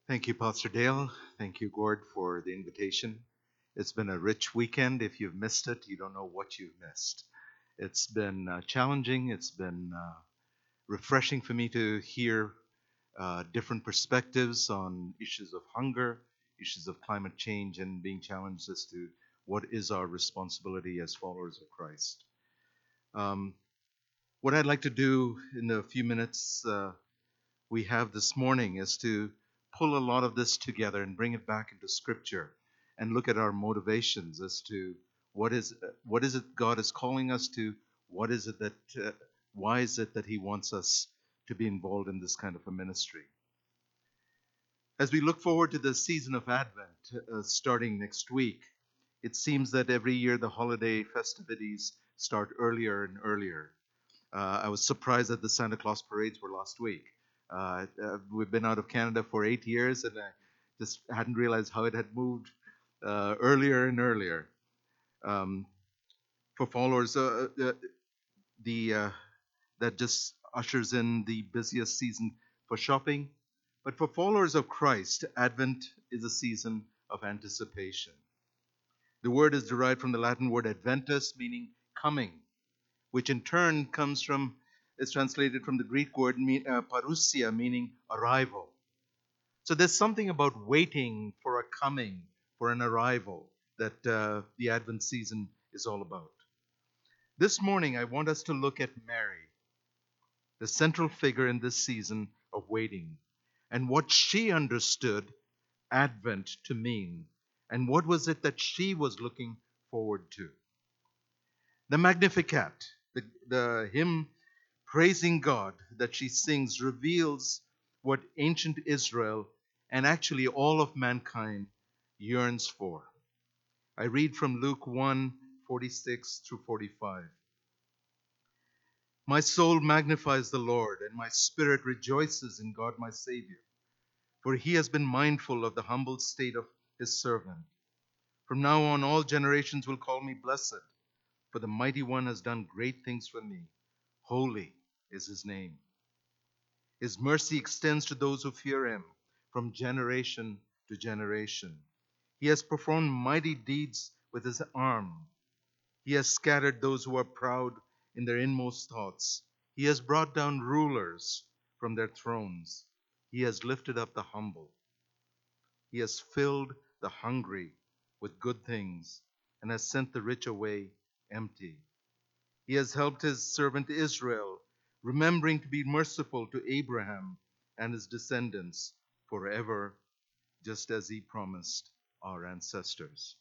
Thank you, Pastor Dale. Thank you, Gord, for the invitation. It's been a rich weekend. If you've missed it, you don't know what you've missed. It's been challenging. It's been refreshing for me to hear different perspectives on issues of hunger, issues of climate change, and being challenged as to what is our responsibility as followers of Christ. Um, what I'd like to do in the few minutes we have this morning is to pull a lot of this together and bring it back into Scripture and look at our motivations as to what is it God is calling us to, what is it that why is it that He wants us to be involved in this kind of a ministry. As we look forward to the season of Advent starting next week, it seems that every year the holiday festivities start earlier and earlier. I was surprised that the Santa Claus parades were last week. We've been out of Canada for 8 years, and I just hadn't realized how it had moved earlier and earlier. Um, for followers, that just ushers in the busiest season for shopping. But for followers of Christ, Advent is a season of anticipation. The word is derived from the Latin word adventus, meaning coming, which in turn is translated from the Greek word parousia, meaning arrival. So there's something about waiting for a coming, for an arrival, that the Advent season is all about. This morning, I want us to look at Mary, the central figure in this season of waiting, and what she understood Advent to mean, and what was it that she was looking forward to. The Magnificat, the hymn praising God that she sings, reveals what ancient Israel and actually all of mankind yearns for. I read from Luke 1:46 through 45. My soul magnifies the Lord, and my spirit rejoices in God my Savior, for he has been mindful of the humble state of his servant. From now on, all generations will call me blessed, for the Mighty One has done great things for me. Holy is his name. His mercy extends to those who fear him from generation to generation. He has performed mighty deeds with his arm. He has scattered those who are proud in their inmost thoughts. He has brought down rulers from their thrones. He has lifted up the humble. He has filled the hungry with good things and has sent the rich away empty. He has helped his servant Israel, remembering to be merciful to Abraham and his descendants forever, just as he promised our ancestors.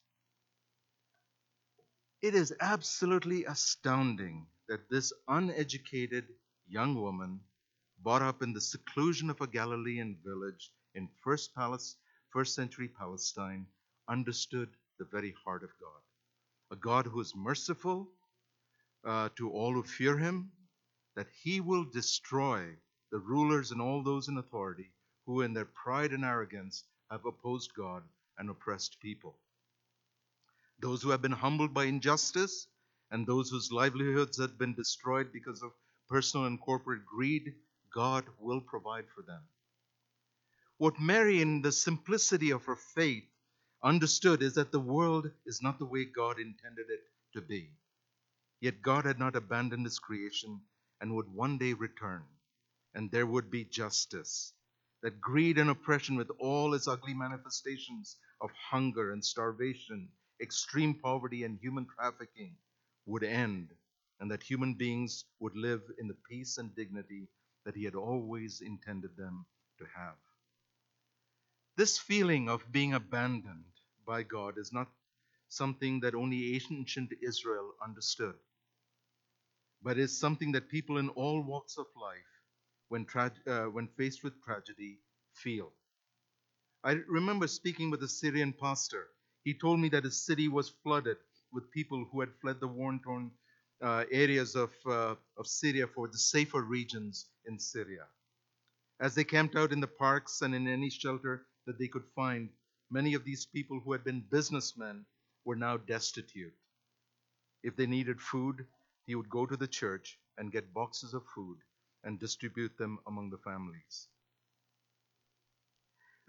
It is absolutely astounding that this uneducated young woman, brought up in the seclusion of a Galilean village in first century Palestine, understood the very heart of God. A God who is merciful to all who fear him, that he will destroy the rulers and all those in authority who, in their pride and arrogance, have opposed God and oppressed people. Those who have been humbled by injustice and those whose livelihoods have been destroyed because of personal and corporate greed, God will provide for them. What Mary, in the simplicity of her faith, understood is that the world is not the way God intended it to be. Yet God had not abandoned his creation and would one day return, and there would be justice. That greed and oppression, with all its ugly manifestations of hunger and starvation, extreme poverty and human trafficking, would end, and that human beings would live in the peace and dignity that he had always intended them to have. This feeling of being abandoned by God is not something that only ancient Israel understood, but is something that people in all walks of life, when faced with tragedy, feel. I remember speaking with a Syrian pastor. He told me that his city was flooded with people who had fled the war-torn areas of Syria for the safer regions in Syria. As they camped out in the parks and in any shelter that they could find, many of these people who had been businessmen were now destitute. If they needed food, he would go to the church and get boxes of food and distribute them among the families.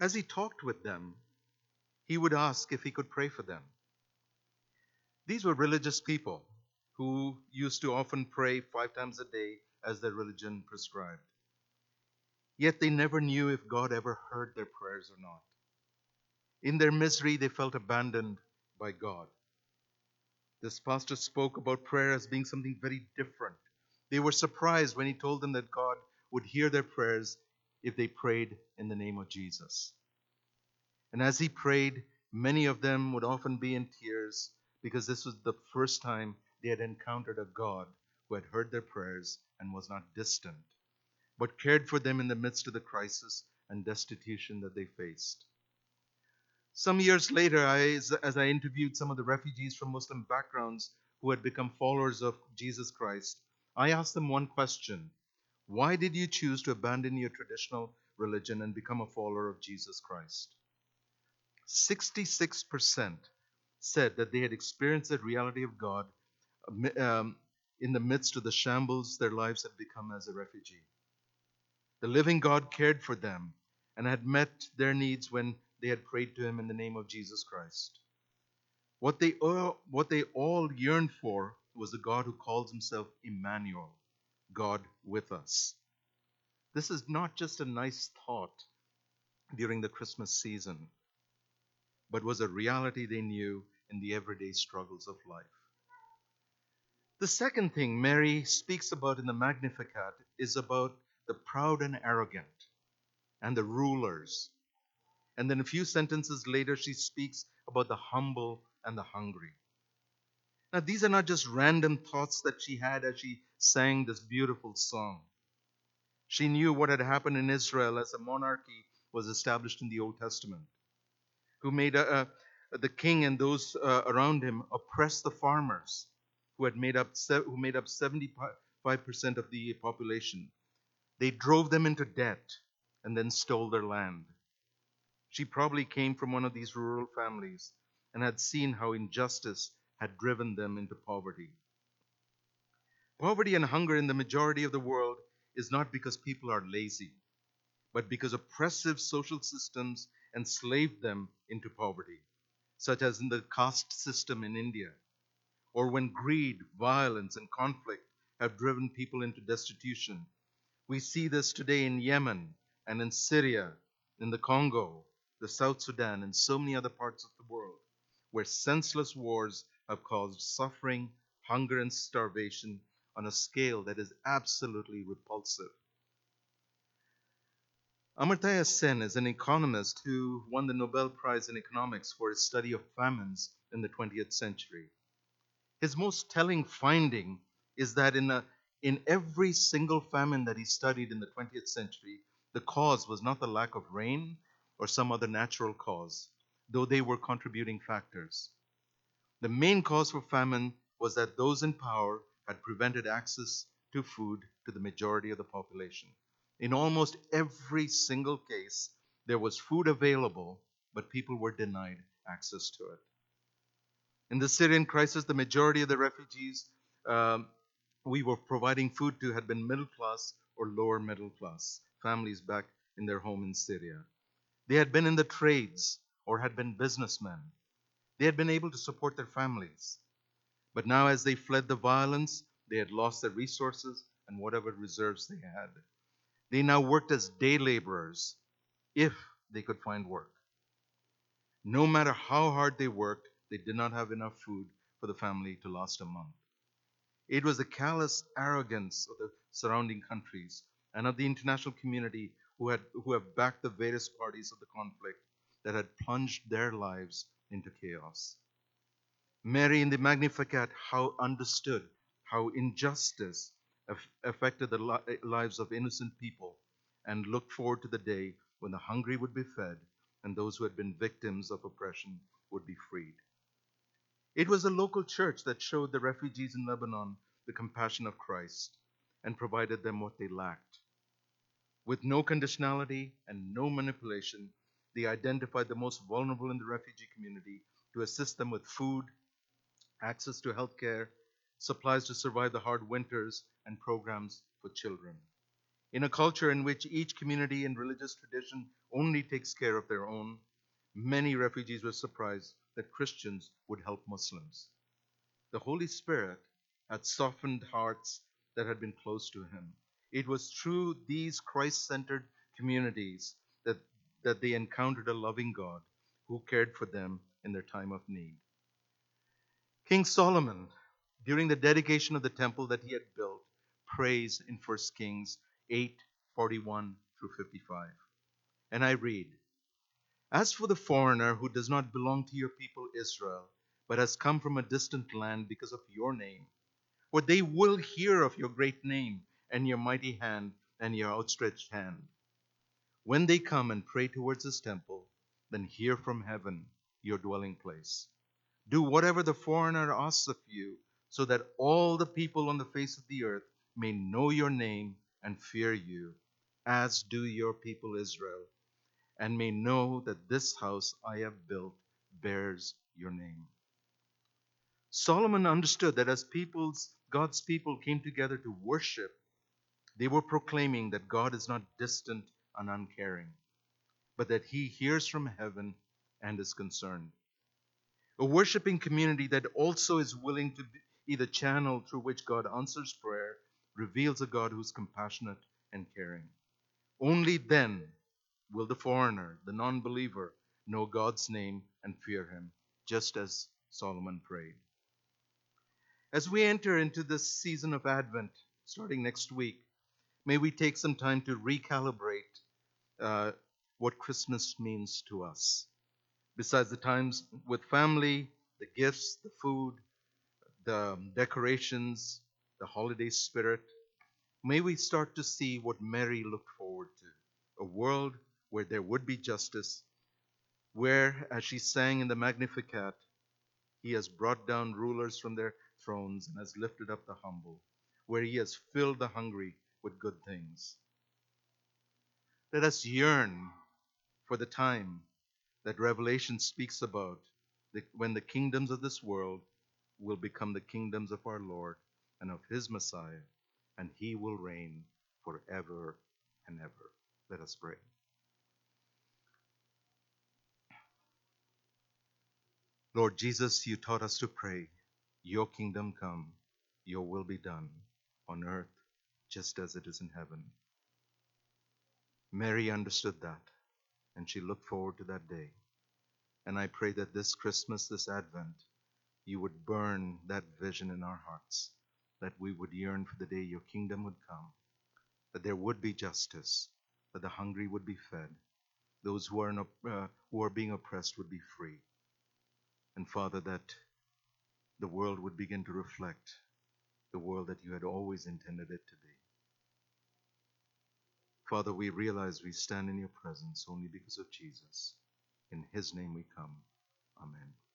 As he talked with them, he would ask if he could pray for them. These were religious people who used to often pray 5 times a day as their religion prescribed. Yet they never knew if God ever heard their prayers or not. In their misery, they felt abandoned by God. This pastor spoke about prayer as being something very different. They were surprised when he told them that God would hear their prayers if they prayed in the name of Jesus. And as he prayed, many of them would often be in tears because this was the first time they had encountered a God who had heard their prayers and was not distant, but cared for them in the midst of the crisis and destitution that they faced. Some years later, as I interviewed some of the refugees from Muslim backgrounds who had become followers of Jesus Christ, I asked them one question: why did you choose to abandon your traditional religion and become a follower of Jesus Christ? 66% said that they had experienced the reality of God um, in the midst of the shambles their lives had become as a refugee. The living God cared for them and had met their needs when they had prayed to Him in the name of Jesus Christ. What they all yearned for was a God who calls Himself Emmanuel, God with us. This is not just a nice thought during the Christmas season, but was a reality they knew in the everyday struggles of life. The second thing Mary speaks about in the Magnificat is about the proud and arrogant and the rulers. And then a few sentences later, she speaks about the humble and the hungry. Now, these are not just random thoughts that she had as she sang this beautiful song. She knew what had happened in Israel as a monarchy was established in the Old Testament, who made the king and those around him oppress the farmers who made up 75% of the population. They drove them into debt and then stole their land. She probably came from one of these rural families and had seen how injustice had driven them into poverty. Poverty and hunger in the majority of the world is not because people are lazy, but because oppressive social systems enslaved them into poverty, such as in the caste system in India, or when greed, violence, and conflict have driven people into destitution. We see this today in Yemen and in Syria, in the Congo, the South Sudan, and so many other parts of the world, where senseless wars have caused suffering, hunger, and starvation on a scale that is absolutely repulsive. Amartya Sen is an economist who won the Nobel Prize in Economics for his study of famines in the 20th century. His most telling finding is that in every single famine that he studied in the 20th century, the cause was not the lack of rain or some other natural cause, though they were contributing factors. The main cause for famine was that those in power had prevented access to food to the majority of the population. In almost every single case, there was food available, but people were denied access to it. In the Syrian crisis, the majority of the refugees um, we were providing food to had been middle class or lower middle class families back in their home in Syria. They had been in the trades or had been businessmen. They had been able to support their families. But now, as they fled the violence, they had lost their resources and whatever reserves they had. They now worked as day laborers if they could find work. No matter how hard they worked, they did not have enough food for the family to last a month. It was the callous arrogance of the surrounding countries and of the international community who have backed the various parties of the conflict that had plunged their lives into chaos. Mary in the Magnificat how understood how injustice affected the lives of innocent people and looked forward to the day when the hungry would be fed and those who had been victims of oppression would be freed. It was the local church that showed the refugees in Lebanon the compassion of Christ and provided them what they lacked. With no conditionality and no manipulation, they identified the most vulnerable in the refugee community to assist them with food, access to health care, supplies to survive the hard winters, and programs for children. In a culture in which each community and religious tradition only takes care of their own, many refugees were surprised that Christians would help Muslims. The Holy Spirit had softened hearts that had been closed to him. It was through these Christ centered communities that they encountered a loving God who cared for them in their time of need. King Solomon, during the dedication of the temple that he had built, prays in 1 Kings 8:41 through 55. And I read, "As for the foreigner who does not belong to your people Israel, but has come from a distant land because of your name, for they will hear of your great name and your mighty hand and your outstretched hand. When they come and pray towards this temple, then hear from heaven, your dwelling place. Do whatever the foreigner asks of you, so that all the people on the face of the earth may know your name and fear you, as do your people Israel, and may know that this house I have built bears your name." Solomon understood that as God's people came together to worship, they were proclaiming that God is not distant and uncaring, but that he hears from heaven and is concerned. A worshiping community that also is willing to be the channel through which God answers prayer reveals a God who's compassionate and caring. Only then will the foreigner, the non believer, know God's name and fear him, just as Solomon prayed. As we enter into this season of Advent, starting next week, may we take some time to recalibrate uh, what Christmas means to us. Besides the times with family, the gifts, the food, the decorations, the holiday spirit, may we start to see what Mary looked forward to: a world where there would be justice, where, as she sang in the Magnificat, he has brought down rulers from their thrones and has lifted up the humble, where he has filled the hungry with good things. Let us yearn for the time that Revelation speaks about, when the kingdoms of this world will become the kingdoms of our Lord and of his Messiah, and he will reign forever and ever. Let us pray. Lord Jesus, you taught us to pray, "Your kingdom come, your will be done on earth just as it is in heaven." Mary understood that, and she looked forward to that day. And I pray that this Christmas, this Advent, you would burn that vision in our hearts, that we would yearn for the day your kingdom would come, that there would be justice, that the hungry would be fed, those who are being oppressed would be free. And Father, that the world would begin to reflect the world that you had always intended it to be. Father, we realize we stand in your presence only because of Jesus. In his name we come. Amen.